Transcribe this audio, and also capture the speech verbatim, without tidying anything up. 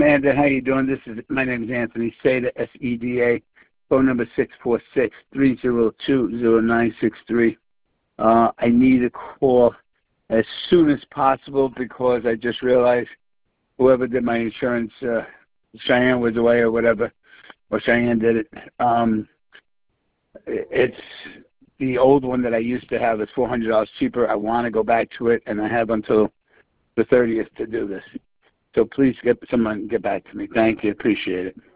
Amanda, how you doing? This is my name is Anthony Seda, S E D A. Phone number six four six, three zero two, zero nine six three. Uh, I need a call as soon as possible because I just realized whoever did my insurance, uh, Cheyenne was away or whatever, or Cheyenne did it. Um, it's the old one that I used to have is four hundred dollars cheaper. I want to go back to it, and I have until the thirtieth to do this. So please get someone get back to me. Thank you. Appreciate it.